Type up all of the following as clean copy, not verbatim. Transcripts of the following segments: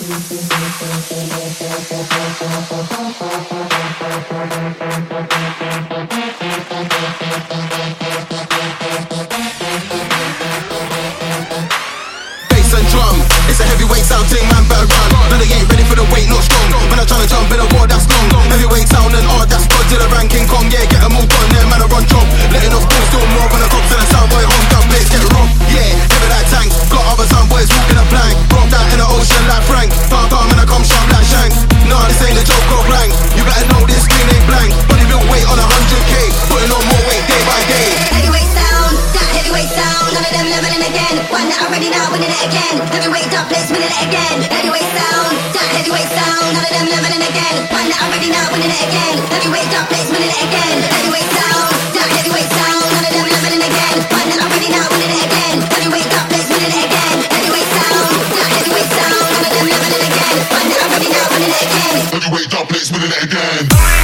It's a heavyweight sound thing, man, better run. No, they ain't ready for the weight, not strong. Man, I'm tryna jump in a war that's long. Heavyweight sound and art, that's God to the ranking Kong. Yeah, get a move on, yeah, man, I run job. Letting off balls, still more when I cops to the sound boy. Home down, place get robbed. Yeah, never like tank. Got other sound boys walking a plank. Broke down in the ocean like Frank. Dark arm and I come sharp like Shank. Nah, this ain't a joke or blank. You better know this screen ain't blank. Body built weight on 100K. Putting on more weight day by day. Heavyweight sound, that heavyweight sound. None of them leveling again. One that already now winning it again. Heavyweight up, let's win it again. Heavyweight sound, that heavyweight sound. None of them leveling again. One that already now winning it again. Heavyweight up, let's win it again. Heavyweight sound, that heavyweight sound. None of them leveling again. One that already now winning it again. Heavyweight up, let's win it again. Heavyweight sound, that heavyweight sound. None of them leveling again. One that already now winning it again. Heavyweight up, let's win it again.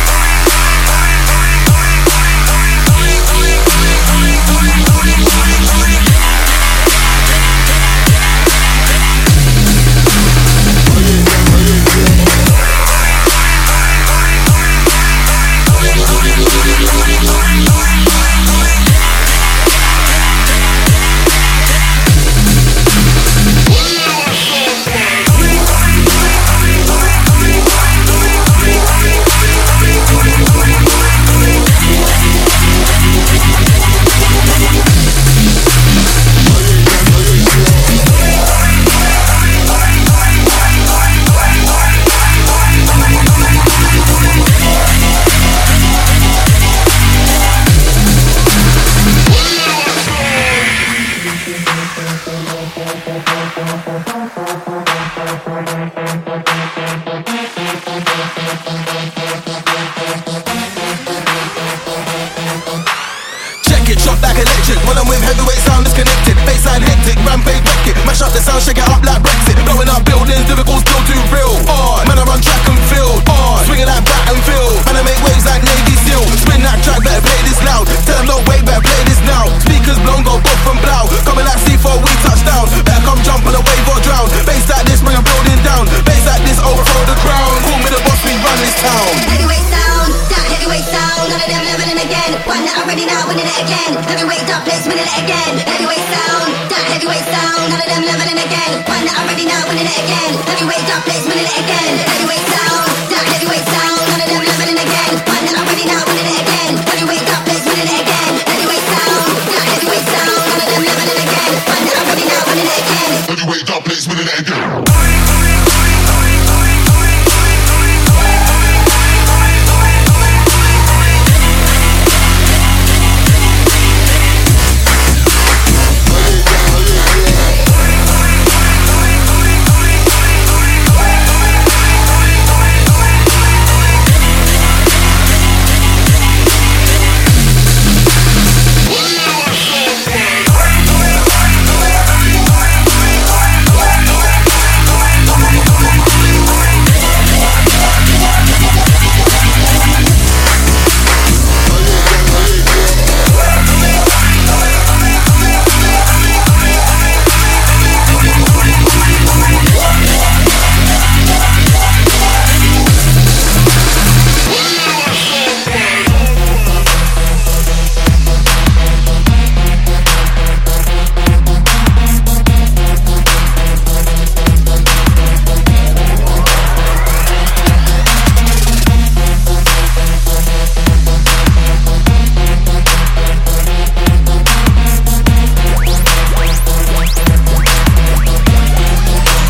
When I'm with heavyweight sound disconnected. Baseline hectic, rampage wreck it. Mash up the sound, shake it up like Brexit. Blowing up buildings, lyrical still too real. Man, I run track and field. Swinging that bat and field. Man, I make waves like Navy SEAL. Spin that track, better play this loud. Tell them no way, better play this now. Speakers blown, go both from blow. Coming like C4, we touchdown. Better come jump on the wave or drown. Bass like this, bring a building down. Bass like this, overthrow the crown. Call me the boss, we run this town. Heavyweight sound, that heavyweight sound. None of them leveling again. One that already now winning it again. Heavyweight up, let's win it again. Heavyweight sound, that heavyweight sound. None of them leveling again. One that already now winning it again. Heavyweight up, let's win it again. Heavyweight sound, that heavyweight sound. None of them leveling again. One that already now winning it again. Heavyweight up, let's win it again. Heavyweight sound, that heavyweight sound. None of them leveling again. One that already now winning it again. Heavyweight up, let's win it again.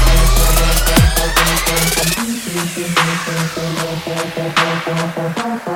Thank you.